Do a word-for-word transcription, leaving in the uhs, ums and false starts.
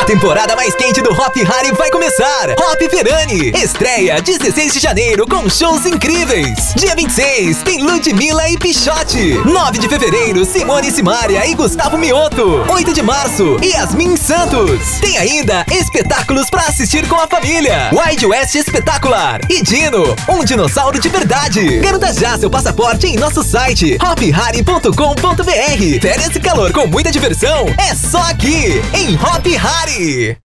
A temporada mais quente do Hop Hari vai começar. Hop Ferrani estreia dezesseis de janeiro com shows incríveis. Dia vinte e seis tem Ludmilla e Pichote. nove de fevereiro, Simone Simaria e Gustavo Mioto. oito de março, Yasmin Santos. Tem ainda espetáculos pra assistir com a família. Wide West Espetacular e Dino, um dinossauro de verdade. Garanta já seu passaporte em nosso site hop hari ponto com ponto br. Férias e calor com muita diversão é só aqui em Hop Hari.